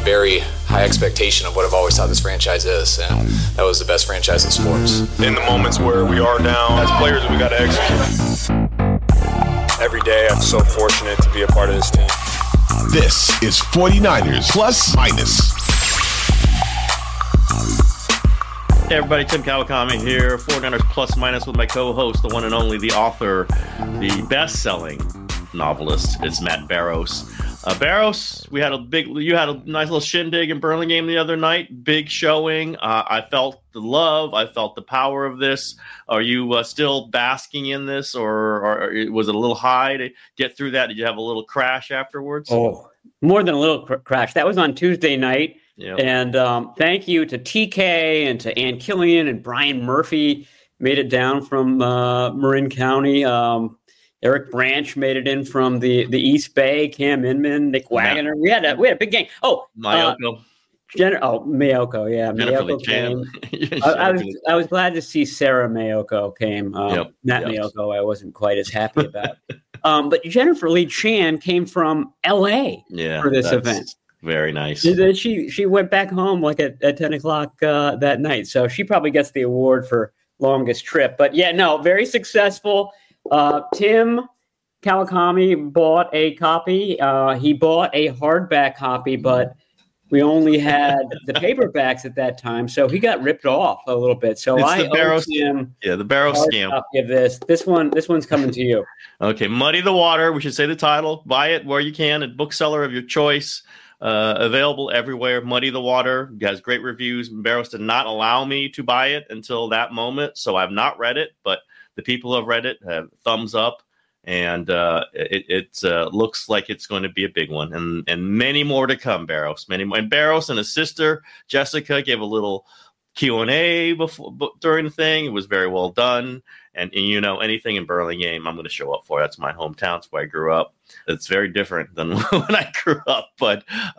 very high expectation of what I've always thought this franchise is, and that was the best franchise in sports. In the moments where we are down, as players, we got to execute. Every day, I'm so fortunate to be a part of this team. This is 49ers Plus Minus. Hey everybody, Tim Kawakami here, 49ers Plus Minus with my co-host, the one and only, the author, the best-selling novelist. It's Matt Barrows. Barrows, you had a nice little shindig in Burlingame the other night. Big showing. I felt the love. I felt the power of this. Are you still basking in this, or was it a little high to get through that? Did you have a little crash afterwards? Oh, more than a little crash. That was on Tuesday night. Yep. And thank you to TK and to Ann Killian and Brian Murphy made it down from Marin County. Eric Branch made it in from the East Bay. Cam Inman, Nick Wagoner. We had a big game. Oh, Mayoko. Mayoko, yeah. Mayoko came. I was glad to see Sarah Mayoko came. Matt Mayoko, I wasn't quite as happy about. But Jennifer Lee Chan came from L.A. for this event. Very nice. She went back home like at 10 o'clock that night. So she probably gets the award for longest trip. But yeah, no, very successful. Tim Kawakami bought a copy. He bought a hardback copy, but we only had the paperbacks at that time. So he got ripped off a little bit. So I owe him the Barrows scam. Copy of this one's coming to you. Okay. Muddy the Water. We should say the title. Buy it where you can at bookseller of your choice. Available everywhere. Muddy the Water has great reviews. Barrows did not allow me to buy it until that moment, so I've not read it, but the people who have read it have thumbs up, and it looks like it's going to be a big one, and many more to come. Barrows, many more. And Barrows and his sister Jessica gave a little Q&A during the thing. It was very well done. And you know, anything in Burlingame, I'm going to show up for. That's my hometown. It's where I grew up. It's very different than when I grew up, but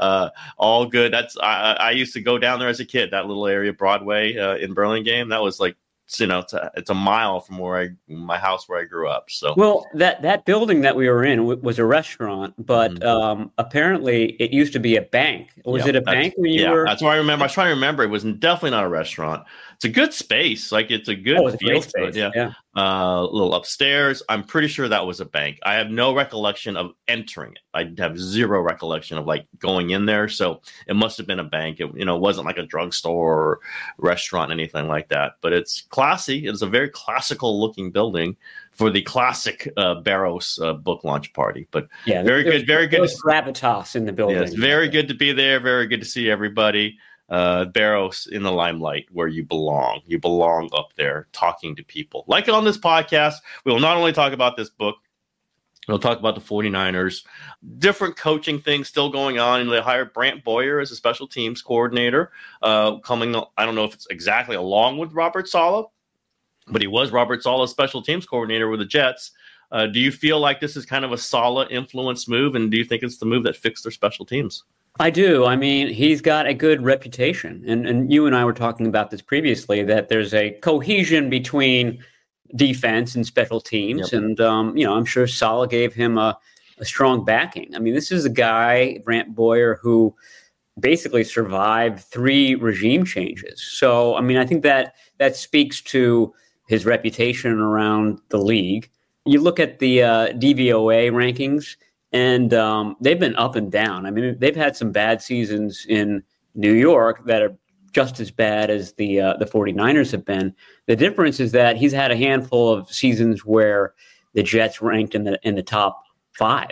all good. I used to go down there as a kid, that little area, Broadway in Burlingame. That was like, it's a mile from my house where I grew up. So, well, that building that we were in was a restaurant, but apparently it used to be a bank. Was it a bank when you were? That's what I remember. I was trying to remember. It was definitely not a restaurant. It's a good space. Like it's a good feel space. Yeah. A little upstairs. I'm pretty sure that was a bank. I have no recollection of entering it. I have zero recollection of like going in there. So it must have been a bank. It wasn't like a drugstore or restaurant, anything like that. But it's classy. It's a very classical looking building for the classic Barrows book launch party. But yeah, very good. There's gravitas in the building. Yeah, it's very good to be there. Very good to see everybody. Barrows in the limelight where you belong. You belong up there talking to people. Like on this podcast, we will not only talk about this book, we'll talk about the 49ers, different coaching things still going on. And they hired Brant Boyer as a special teams coordinator, coming, I don't know if it's exactly along with Robert Saleh, but he was Robert Saleh's special teams coordinator with the Jets. Do you feel like this is kind of a Saleh influence move? And do you think it's the move that fixed their special teams? I do. I mean, he's got a good reputation. And you and I were talking about this previously, that there's a cohesion between defense and special teams. Yep. And, I'm sure Saleh gave him a strong backing. I mean, this is a guy, Brant Boyer, who basically survived 3 regime changes. So, I mean, I think that speaks to his reputation around the league. You look at the DVOA rankings, and they've been up and down. I mean, they've had some bad seasons in New York that are just as bad as the 49ers have been. The difference is that he's had a handful of seasons where the Jets ranked in the top 5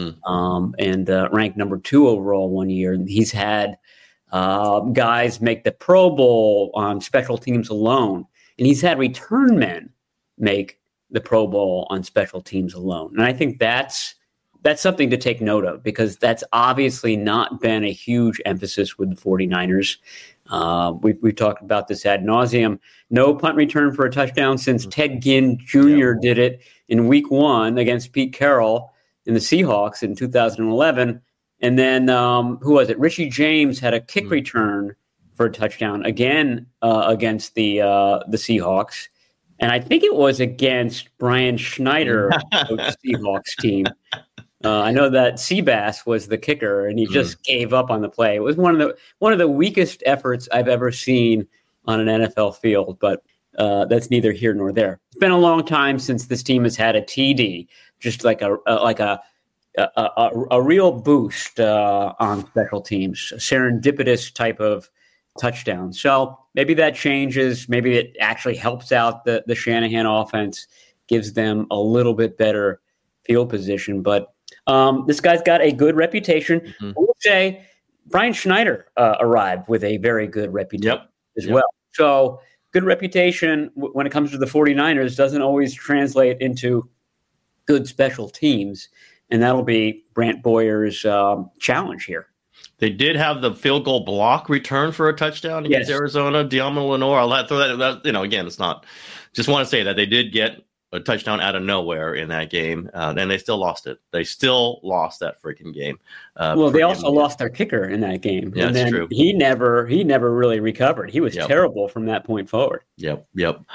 and ranked number 2 overall one year. He's had guys make the Pro Bowl on special teams alone, and he's had return men make the Pro Bowl on special teams alone. And I think that's something to take note of, because that's obviously not been a huge emphasis with the 49ers. We've talked about this ad nauseum. No punt return for a touchdown since Ted Ginn Jr. did it in week 1 against Pete Carroll in the Seahawks in 2011. And then, who was it? Richie James had a kick return for a touchdown again against the Seahawks. And I think it was against Brian Schneider, the Seahawks team. I know that Seabass was the kicker, and he just gave up on the play. It was one of the weakest efforts I've ever seen on an NFL field, but that's neither here nor there. It's been a long time since this team has had a TD, just like a real boost on special teams, a serendipitous type of touchdown. So maybe that changes. Maybe it actually helps out the Shanahan offense, gives them a little bit better field position. But this guy's got a good reputation. We'll say Brian Schneider arrived with a very good reputation as well. So good reputation when it comes to the 49ers doesn't always translate into good special teams. And that'll be Brant Boyer's challenge here. They did have the field goal block return for a touchdown against Arizona. Diamo Lenore. I'll throw that. Again, it's not. Just want to say that they did get a touchdown out of nowhere in that game, and they still lost it. They still lost that freaking game. Well, they also lost their kicker in that game. Yeah, that's true. He never really recovered. He was terrible from that point forward. Yep.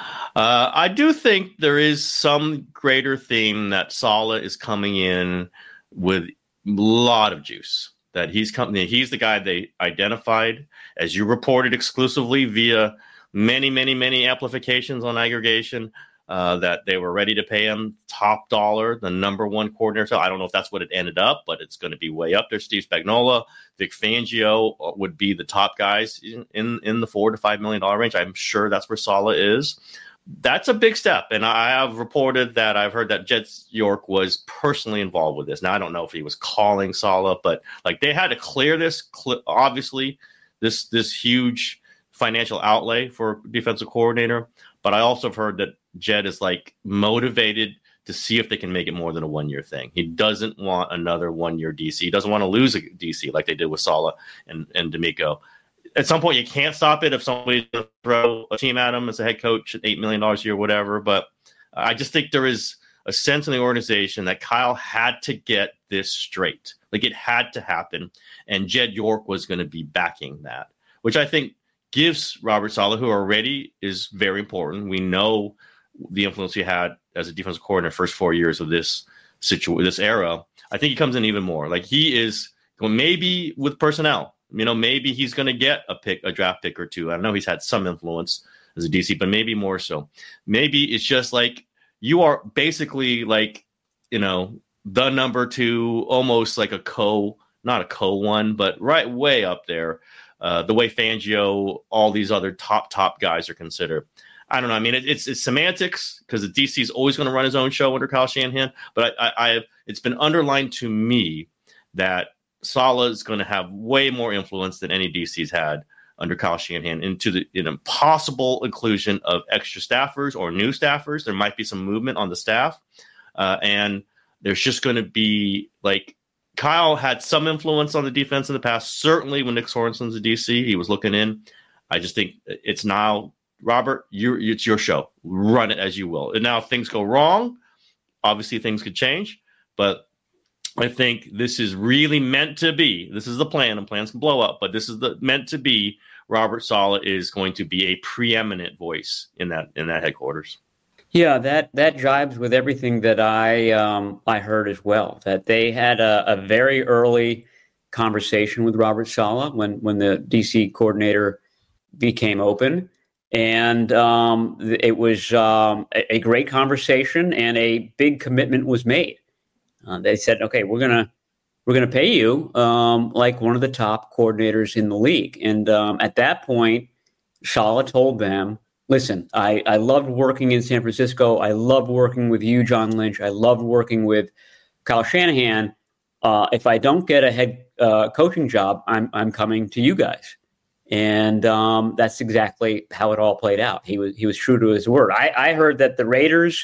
I do think there is some greater theme that Saleh is coming in with a lot of juice. That he's the guy they identified, as you reported exclusively via many amplifications on aggregation, that they were ready to pay him top dollar, the number one coordinator. So I don't know if that's what it ended up, but it's going to be way up there. Steve Spagnuolo, Vic Fangio would be the top guys in the $4 to $5 million range. I'm sure that's where Saleh is. That's a big step. And I have reported that I've heard that Jed York was personally involved with this. Now, I don't know if he was calling Saleh, but like they had to clear this, obviously, this huge financial outlay for defensive coordinator. But I also have heard that Jed is like motivated to see if they can make it more than a 1-year thing. He doesn't want another 1-year DC. He doesn't want to lose a DC like they did with Saleh and D'Amico. At some point, you can't stop it if somebody's going to throw a team at him as a head coach at $8 million a year, whatever. But I just think there is a sense in the organization that Kyle had to get this straight. Like it had to happen. And Jed York was going to be backing that, which I think gives Robert Saleh, who already is very important. We know the influence he had as a defensive coordinator first 4 years of this era. I think he comes in even more. Like he is maybe with personnel. Maybe he's going to get a draft pick or two. I know he's had some influence as a DC, but maybe more so. Maybe it's just like you are basically like, the number two, almost like not a co-1, but right way up there. The way Fangio, all these other top guys are considered. I don't know. I mean, it's semantics because the DC is always going to run his own show under Kyle Shanahan. But it's been underlined to me that Saleh is going to have way more influence than any DC's had under Kyle Shanahan into an possible inclusion of extra staffers or new staffers. There might be some movement on the staff. And there's just going to be like Kyle had some influence on the defense in the past. Certainly when Nick Sorensen's a DC, he was looking in. I just think it's now, Robert, it's your show. Run it as you will. And now if things go wrong, obviously things could change. But I think this is really meant to be. This is the plan, and plans can blow up. But this is meant to be. Robert Saleh is going to be a preeminent voice in that headquarters. Yeah, that jives with everything that I heard as well. That they had a very early conversation with Robert Saleh when the DC coordinator became open, and it was a great conversation, and a big commitment was made. They said, "Okay, we're gonna pay you like one of the top coordinators in the league." And at that point, Saleh told them, "Listen, I loved working in San Francisco. I loved working with you, John Lynch. I loved working with Kyle Shanahan. If I don't get a head coaching job, I'm coming to you guys." And that's exactly how it all played out. He was true to his word. I heard that the Raiders,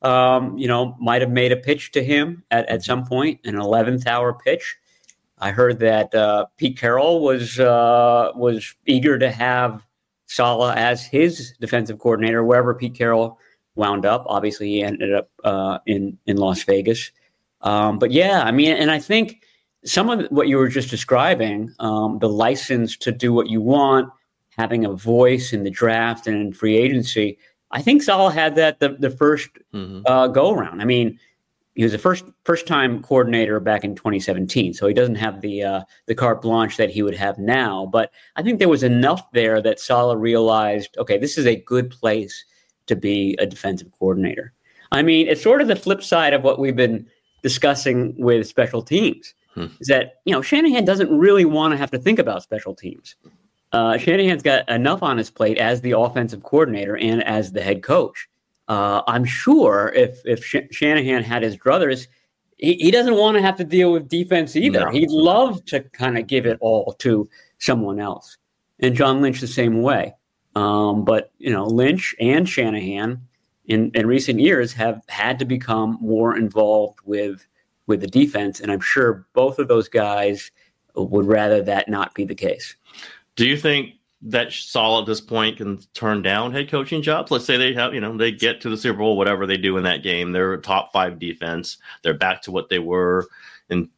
might have made a pitch to him at some point, an 11th hour pitch. I heard that Pete Carroll was eager to have Saleh as his defensive coordinator, wherever Pete Carroll wound up. Obviously, he ended up in Las Vegas. But yeah, I mean, and I think some of what you were just describing, the license to do what you want, having a voice in the draft and in free agency, I think Saleh had that the first go around. I mean, he was a first time coordinator back in 2017, so he doesn't have the carte blanche that he would have now. But I think there was enough there that Saleh realized, okay, this is a good place to be a defensive coordinator. I mean, it's sort of the flip side of what we've been discussing with special teams. Is that Shanahan doesn't really want to have to think about special teams. Shanahan's got enough on his plate as the offensive coordinator and as the head coach. I'm sure if Shanahan had his druthers, he doesn't want to have to deal with defense either. No. He'd love to kind of give it all to someone else. And John Lynch the same way. But Lynch and Shanahan in recent years have had to become more involved with the defense, and I'm sure both of those guys would rather that not be the case. Do you think that Saleh at this point can turn down head coaching jobs? Let's say they have, they get to the Super Bowl, whatever they do in that game. They're a top 5 defense. They're back to what they were in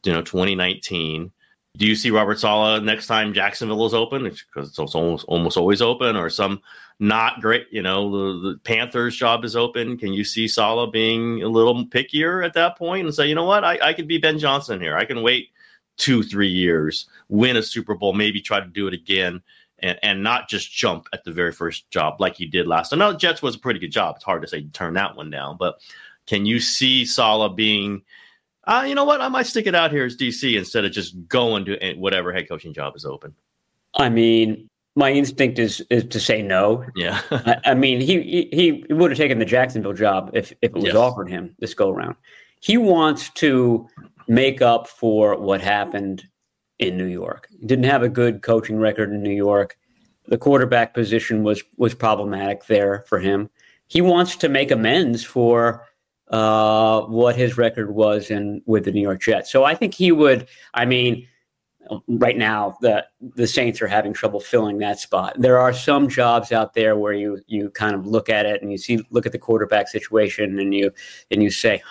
2019. Do you see Robert Saleh next time Jacksonville is open? Because it's almost always open, or some not great, the Panthers job is open. Can you see Saleh being a little pickier at that point and say, you know what, I could be Ben Johnson here. I can wait 2-3 years, win a Super Bowl, maybe try to do it again, and not just jump at the very first job like he did last time. Now, Jets was a pretty good job. It's hard to say turn that one down, but can you see Saleh being, you know what, I might stick it out here as DC instead of just going to whatever head coaching job is open? I mean, my instinct is to say no. Yeah. I mean, he would have taken the Jacksonville job if it was offered him this go around. He wants to make up for what happened in New York. He didn't have a good coaching record in New York. The quarterback position was problematic there for him. He wants to make amends for what his record was with the New York Jets. So I think he would. I mean, right now the Saints are having trouble filling that spot. There are some jobs out there where you kind of look at it and look at the quarterback situation and you say,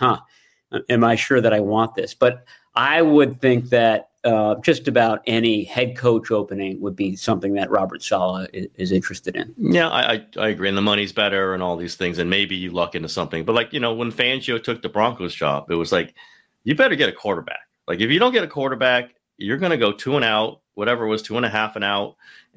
am I sure that I want this? But I would think that just about any head coach opening would be something that Robert Saleh is interested in. Yeah, I agree. And the money's better and all these things. And maybe you luck into something. But when Fangio took the Broncos job, it was like, you better get a quarterback. Like, if you don't get a quarterback, you're going to go 2 and out, whatever it was, 2.5 and out.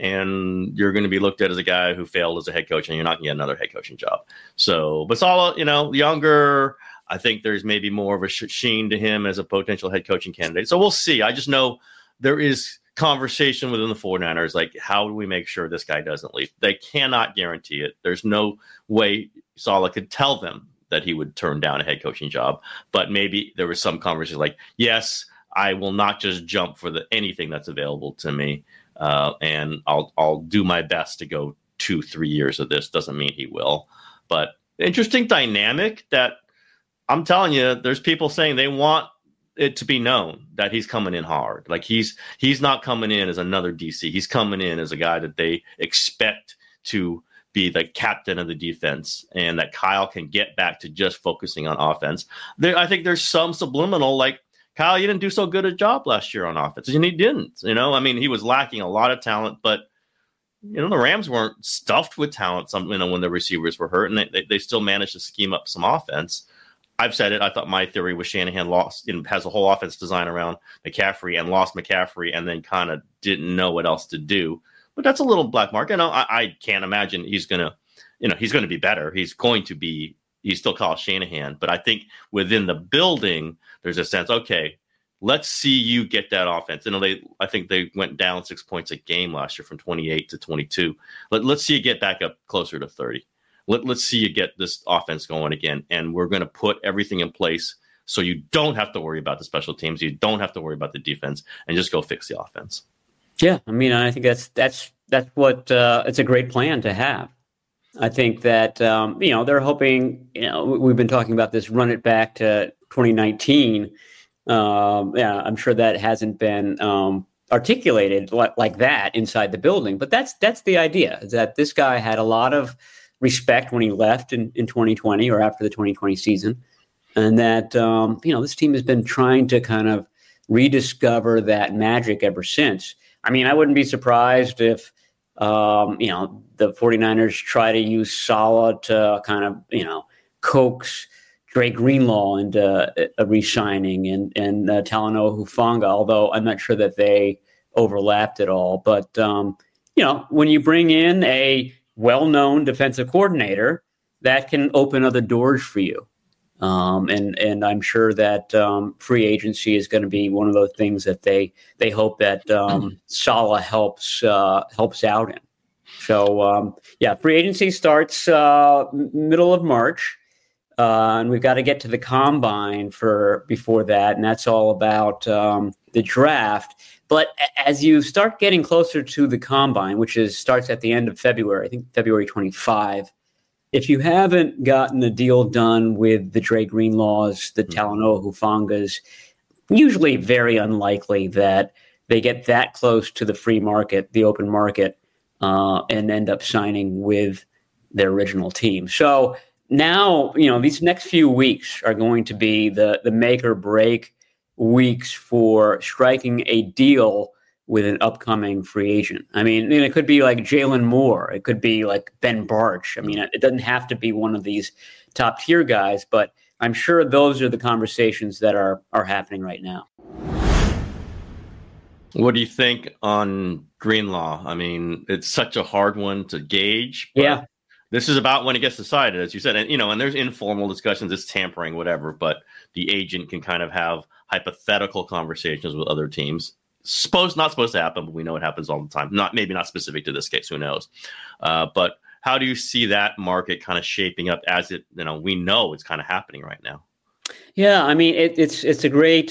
And you're going to be looked at as a guy who failed as a head coach, and you're not going to get another head coaching job. So, but Saleh, younger, I think there's maybe more of a sheen to him as a potential head coaching candidate. So we'll see. I just know there is conversation within the 49ers, like, how do we make sure this guy doesn't leave? They cannot guarantee it. There's no way Saleh could tell them that he would turn down a head coaching job. But maybe there was some conversation like, yes, I will not just jump for anything that's available to me. And I'll do my best to go 2-3 years of this. Doesn't mean he will. But interesting dynamic that, I'm telling you, there's people saying they want it to be known that he's coming in hard. Like, he's not coming in as another DC. He's coming in as a guy that they expect to be the captain of the defense, and that Kyle can get back to just focusing on offense. I think there's some subliminal, like, Kyle, you didn't do so good a job last year on offense. And he didn't, I mean, he was lacking a lot of talent, but the Rams weren't stuffed with talent, when the receivers were hurt, and they still managed to scheme up some offense. I've said it. I thought my theory was Shanahan has a whole offense design around McCaffrey and lost McCaffrey and then kind of didn't know what else to do. But that's a little black mark. I can't imagine he's going to be better. He's still called Shanahan. But I think within the building, there's a sense, okay, let's see you get that offense. I think they went down 6 points a game last year from 28 to 22. Let's see you get back up closer to 30. Let's see you get this offense going again. And we're going to put everything in place so you don't have to worry about the special teams. You don't have to worry about the defense, and just go fix the offense. Yeah. I mean, I think that's what it's a great plan to have. I think that, they're hoping, we've been talking about this, run it back to 2019. I'm sure that hasn't been articulated like that inside the building, but that's the idea, is that this guy had a lot of respect when he left in 2020 or after the 2020 season. And that, this team has been trying to kind of rediscover that magic ever since. I mean, I wouldn't be surprised if, the 49ers try to use Saleh to kind of, coax Dre Greenlaw into a re-signing and Talanoa Hufanga, although I'm not sure that they overlapped at all. But, when you bring in a well-known defensive coordinator, that can open other doors for you. And I'm sure that free agency is going to be one of those things that they hope that Saleh helps out in. So, free agency starts middle of March. And we've got to get to the combine before that, and that's all about the draft. But as you start getting closer to the combine, which starts at the end of February, I think February 25, if you haven't gotten a deal done with the Dre Greenlaws, the Talanoa Hufangas, usually very unlikely that they get that close to the free market, the open market, and end up signing with their original team. So now, these next few weeks are going to be the make or break weeks for striking a deal with an upcoming free agent. I mean, it could be like Jalen Moore. It could be like Ben Barch. I mean, it doesn't have to be one of these top tier guys, but I'm sure those are the conversations that are happening right now. What do you think on Greenlaw? I mean, it's such a hard one to gauge. Yeah. This is about when it gets decided, as you said, and and there's informal discussions, it's tampering, whatever. But the agent can kind of have hypothetical conversations with other teams. Not supposed to happen, but we know it happens all the time. Maybe not specific to this case, who knows? But how do you see that market kind of shaping up as it? We know it's kind of happening right now. Yeah, I mean, it's a great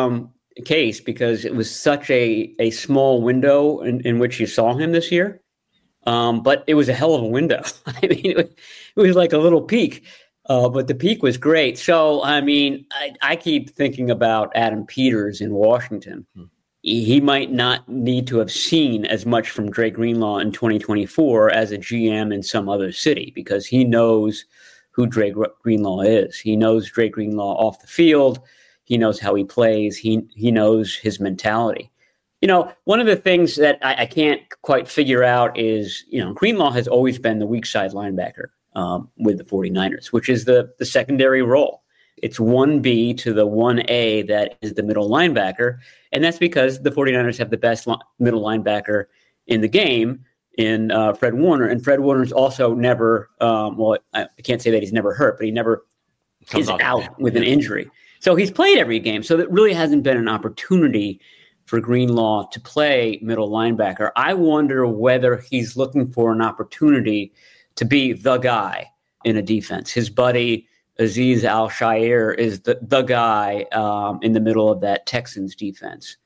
case because it was such a small window in which you saw him this year. But it was a hell of a window. I mean, it was like a little peak, but the peak was great. So, I mean, I keep thinking about Adam Peters in Washington. He might not need to have seen as much from Dre Greenlaw in 2024 as a GM in some other city because he knows who Dre Greenlaw is. He knows Dre Greenlaw off the field. He knows how he plays. He knows his mentality. One of the things that I can't quite figure out is, Greenlaw has always been the weak side linebacker with the 49ers, which is the secondary role. It's 1B to the 1A that is the middle linebacker. And that's because the 49ers have the best middle linebacker in the game in Fred Warner. And Fred Warner's also never, I can't say that he's never hurt, but he never is out with an injury. So he's played every game. So there really hasn't been an opportunity for Greenlaw to play middle linebacker. I wonder whether he's looking for an opportunity to be the guy in a defense. His buddy, Azeez Al-Shaair, is the guy in the middle of that Texans defense.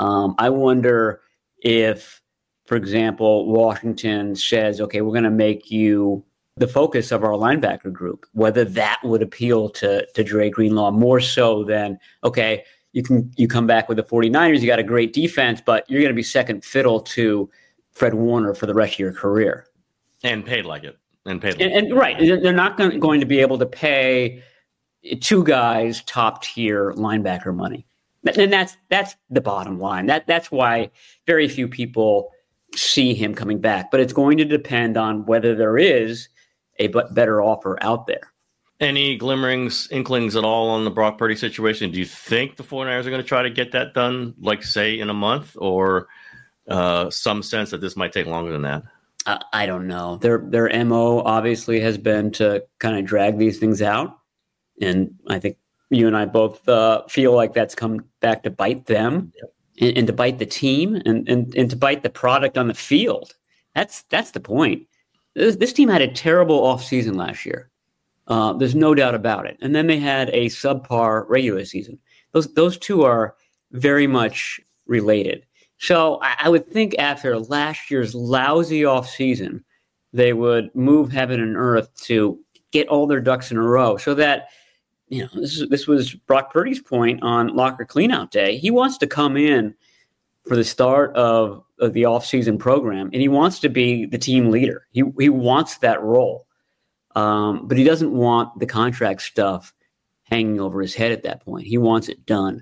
I wonder if, for example, Washington says, okay, we're going to make you the focus of our linebacker group, whether that would appeal to Dre Greenlaw more so than, okay, you come back with the 49ers, you got a great defense, but you're going to be second fiddle to Fred Warner for the rest of your career. And paid like it. And right. They're not going to be able to pay two guys top tier linebacker money. And that's the bottom line. That's why very few people see him coming back. But it's going to depend on whether there is a better offer out there. Any inklings at all on the Brock Purdy situation? Do you think the 49ers are going to try to get that done, like, say, in a month, or some sense that this might take longer than that? I don't know. Their MO obviously has been to kind of drag these things out. And I think you and I both feel like that's come back to bite them and to bite the team and to bite the product on the field. That's the point. This team had a terrible offseason last year. There's no doubt about it. And then they had a subpar regular season. Those two are very much related. So I would think after last year's lousy offseason, they would move heaven and earth to get all their ducks in a row so that, this was Brock Purdy's point on locker cleanout day. He wants to come in for the start of the offseason program, and he wants to be the team leader. He wants that role. But he doesn't want the contract stuff hanging over his head at that point. He wants it done.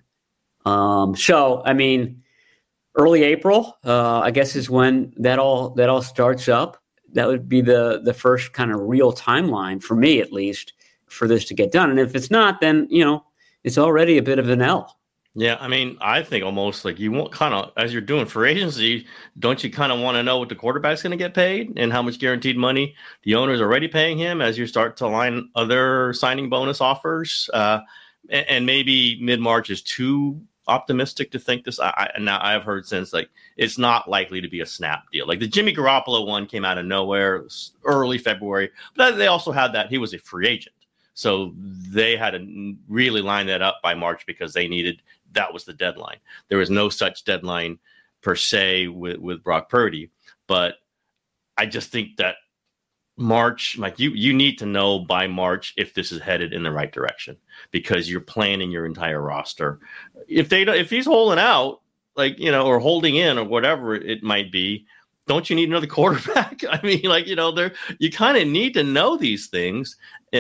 Early April, I guess, is when that all starts up. That would be the first kind of real timeline for me, at least, for this to get done. And if it's not, then, it's already a bit of an L. Yeah, I mean, I think almost like you want kind of, as you're doing free agency, don't you kind of want to know what the quarterback's going to get paid and how much guaranteed money the owner's already paying him as you start to line other signing bonus offers? And maybe mid-March is too optimistic to think this. Now I've heard since like it's not likely to be a snap deal. Like the Jimmy Garoppolo one came out of nowhere early February, but they also had that he was a free agent. So they had to really line that up by March because that was the deadline. There was no such deadline per se with Brock Purdy. But I just think that March, like you need to know by March if this is headed in the right direction because you're planning your entire roster. If he's holding out, or holding in or whatever it might be, don't you need another quarterback? I mean, you kind of need to know these things, in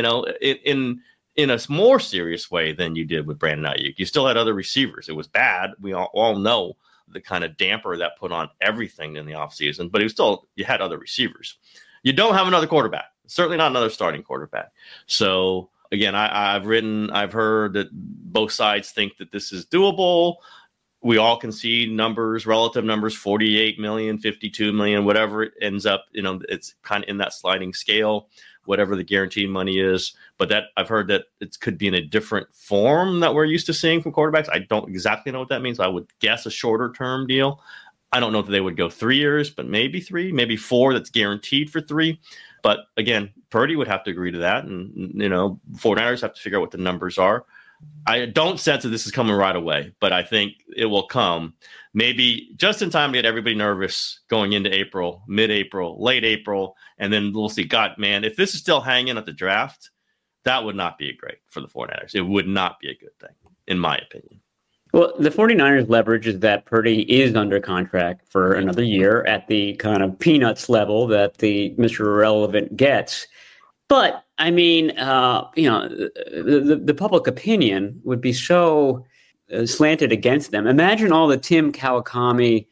a more serious way than you did with Brandon Ayuk. You still had other receivers. It was bad. We all know the kind of damper that put on everything in the offseason, but you had other receivers. You don't have another quarterback, certainly not another starting quarterback. So again, I've heard that both sides think that this is doable. We all can see relative numbers, 48 million, 52 million, whatever it ends up, it's kind of in that sliding scale, whatever the guaranteed money is. But that I've heard that it could be in a different form that we're used to seeing from quarterbacks. I don't exactly know what that means. I would guess a shorter term deal. I don't know if they would go 3 years, but maybe 3, maybe 4 that's guaranteed for 3. But again, Purdy would have to agree to that. And, 49ers have to figure out what the numbers are. I don't sense that this is coming right away, but I think it will come maybe just in time to get everybody nervous going into April, mid-April, late April, and then we'll see. God, man, if this is still hanging at the draft, that would not be great for the 49ers. It would not be a good thing, in my opinion. Well, the 49ers leverage is that Purdy is under contract for another year at the kind of peanuts level that the Mr. Irrelevant gets. But, I mean, the public opinion would be so slanted against them. Imagine all the Tim Kawakami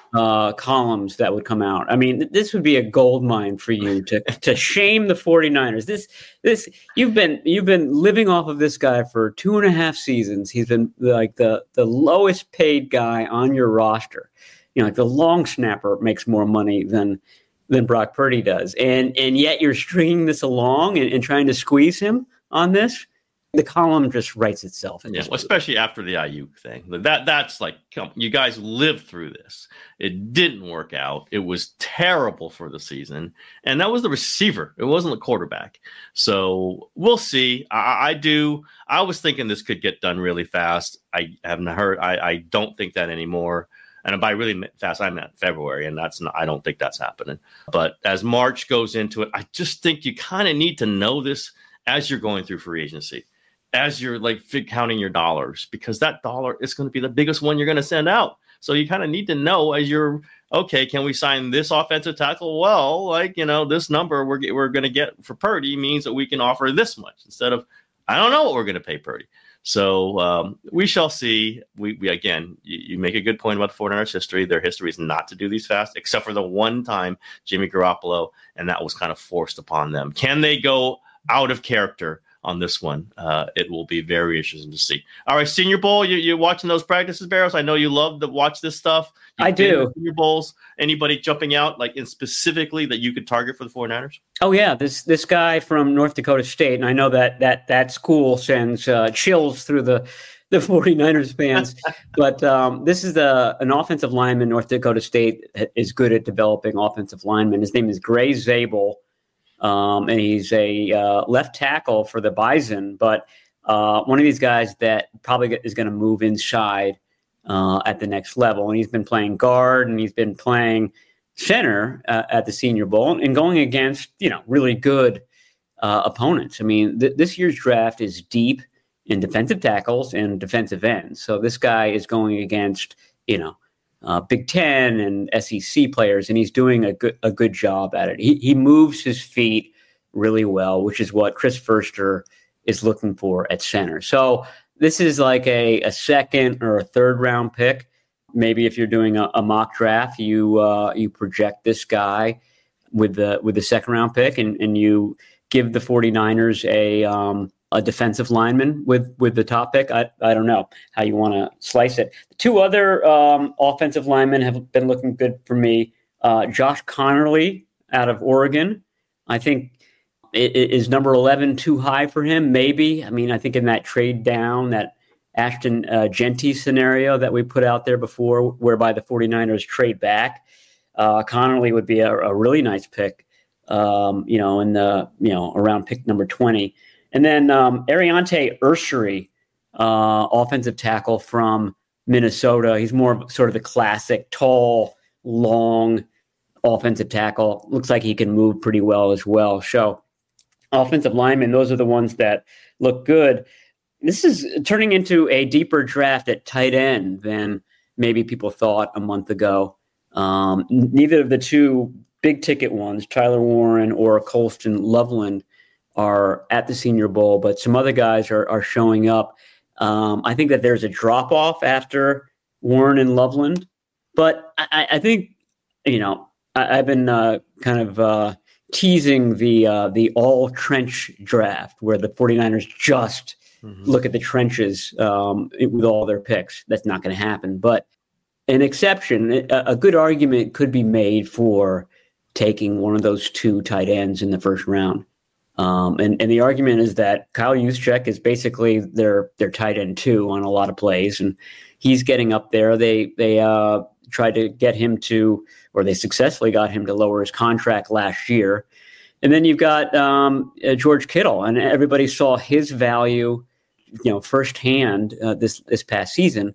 columns that would come out. I mean, this would be a gold mine for you to shame the 49ers. This you've been living off of this guy for 2.5 seasons. He's been like the lowest paid guy on your roster. Like the long snapper makes more money than Brock Purdy does. And yet you're stringing this along and trying to squeeze him on this. The column just writes itself. Especially after the Ayuk thing. That's like, you guys lived through this. It didn't work out. It was terrible for the season. And that was the receiver. It wasn't the quarterback. So we'll see. I was thinking this could get done really fast. I haven't heard. I don't think that anymore. And by really fast, I meant February, and I don't think that's happening. But as March goes into it, I just think you kind of need to know this as you're going through free agency, as you're counting your dollars, because that dollar is going to be the biggest one you're going to send out. So you kind of need to know as you're, okay, can we sign this offensive tackle? Well, this number we're going to get for Purdy means that we can offer this much instead of, I don't know what we're going to pay Purdy. So we shall see. We again, you make a good point about the 49ers history. Their history is not to do these fast, except for the one time Jimmy Garoppolo, and that was kind of forced upon them. Can they go out of character on this one? It will be very interesting to see. All right, Senior Bowl, you're watching those practices, Barrows? I know you love to watch this stuff. I do. Senior Bowls, anybody jumping out specifically that you could target for the 49ers? Oh, yeah, this guy from North Dakota State, and I know that school sends chills through the 49ers fans, but this is an offensive lineman. North Dakota State is good at developing offensive linemen. His name is Gray Zabel. And he's a left tackle for the Bison, but one of these guys that probably is going to move inside at the next level. And he's been playing guard and he's been playing center at the Senior Bowl and going against, really good opponents. I mean, this year's draft is deep in defensive tackles and defensive ends. So this guy is going against, Big Ten and SEC players, and he's doing a good job at it. He moves his feet really well, which is what Chris Foerster is looking for at center. So this is like a second or a third round pick. Maybe if you're doing a mock draft, you project this guy with the second round pick, and you give the 49ers a defensive lineman with the top pick. I don't know how you want to slice it. The two other offensive linemen have been looking good for me. Josh Connerly out of Oregon. I think is number 11 too high for him? Maybe. I mean, I think in that trade down, that Ashton Genty scenario that we put out there before, whereby the 49ers trade back, Connerly would be a really nice pick, in the, around pick number 20. And then Ariante Ursery, offensive tackle from Minnesota. He's more of sort of the classic tall, long offensive tackle. Looks like he can move pretty well as well. So offensive linemen, those are the ones that look good. This is turning into a deeper draft at tight end than maybe people thought a month ago. Neither of the two big ticket ones, Tyler Warren or Colston Loveland, are at the Senior Bowl, but some other guys are showing up. I think that there's a drop off after Warren and Loveland, but I think, I've been kind of teasing the all trench draft where the 49ers just look at the trenches with all their picks. That's not going to happen, but an exception, a good argument could be made for taking one of those two tight ends in the first round. And the argument is that Kyle Juszczyk is basically their tight end too on a lot of plays, and he's getting up there. They tried to get him to, or they successfully got him to lower his contract last year. And then you've got George Kittle, and everybody saw his value, firsthand this past season.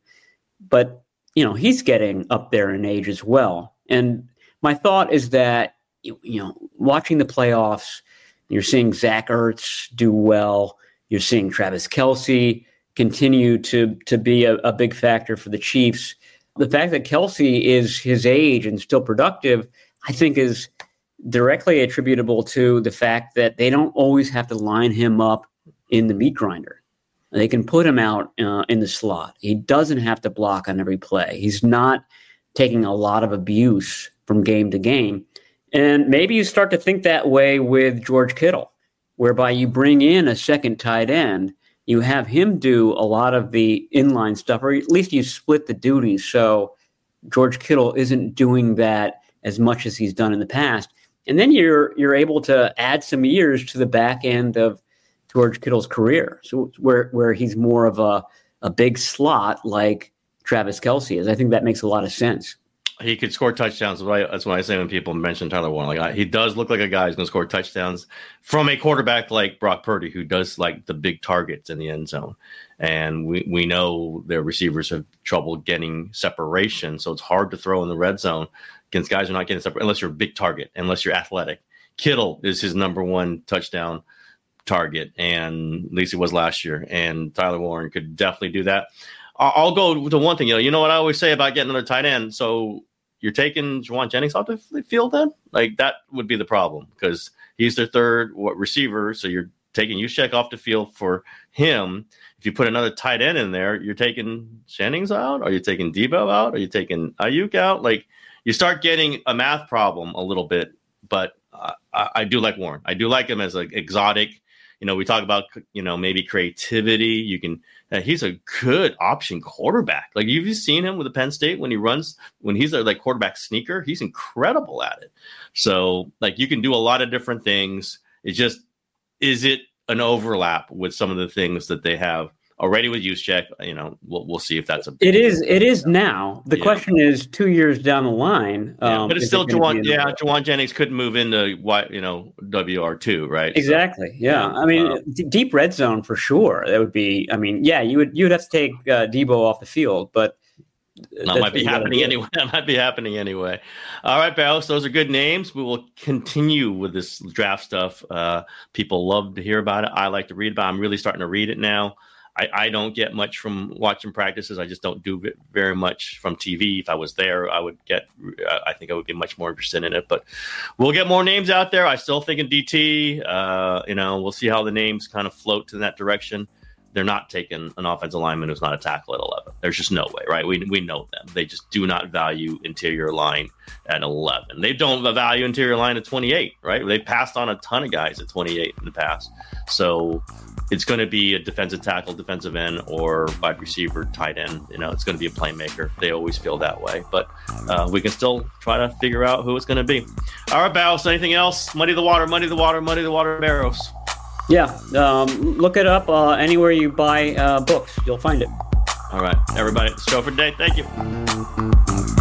But he's getting up there in age as well. And my thought is that watching the playoffs, you're seeing Zach Ertz do well. You're seeing Travis Kelce continue to be a big factor for the Chiefs. The fact that Kelce is his age and still productive, I think, is directly attributable to the fact that they don't always have to line him up in the meat grinder. They can put him out in the slot. He doesn't have to block on every play. He's not taking a lot of abuse from game to game. And maybe you start to think that way with George Kittle, whereby you bring in a second tight end, you have him do a lot of the inline stuff, or at least you split the duties so George Kittle isn't doing that as much as he's done in the past. And then you're able to add some years to the back end of George Kittle's career, so where he's more of a big slot like Travis Kelce is. I think that makes a lot of sense. He could score touchdowns. That's what I say when people mention Tyler Warren. He does look like a guy who's going to score touchdowns from a quarterback like Brock Purdy, who does like the big targets in the end zone. And we know their receivers have trouble getting separation, so it's hard to throw in the red zone against guys who are not getting separate unless you're a big target, unless you're athletic. Kittle is his number one touchdown target, and at least it was last year. And Tyler Warren could definitely do that. I'll go to one thing. You know what I always say about getting another tight end. So you're taking Jauan Jennings off the field then? Like, that would be the problem because he's their third receiver. So you're taking Juszczyk off the field for him. If you put another tight end in there, you're taking Jennings out? Are you taking Debo out? Are you taking Ayuk out? Like, you start getting a math problem a little bit. But I do like Warren. I do like him as an exotic. We talk about, maybe creativity. You can. He's a good option quarterback. Like, you've seen him with the Penn State when he's a quarterback sneaker. He's incredible at it. So, you can do a lot of different things. It's just, is it an overlap with some of the things that they have already with Juszczyk? We'll see if that's a. It is now. The question is 2 years down the line. But it's still Jauan. Yeah, Jauan Jennings couldn't move into WR2, right? Exactly. So, yeah. Deep red zone for sure. That would be. You would have to take Debo off the field, but that might be happening anyway. That might be happening anyway. All right, Barros, those are good names. We will continue with this draft stuff. People love to hear about it. I like to read about it. I'm really starting to read it now. I don't get much from watching practices. I just don't do very much from TV. If I was there, I think I would be much more interested in it. But we'll get more names out there. I still think in DT. We'll see how the names kind of float in that direction. They're not taking an offensive lineman who's not a tackle at 11. There's just no way, right? We know them. They just do not value interior line at 11. They don't value interior line at 28, right? They passed on a ton of guys at 28 in the past. So it's going to be a defensive tackle, defensive end, or wide receiver, tight end. It's going to be a playmaker. They always feel that way. But we can still try to figure out who it's going to be. All right, Barrows, anything else? Muddy the water, Barrows. Yeah, look it up anywhere you buy books. You'll find it. All right, everybody, that's the show for today. Thank you.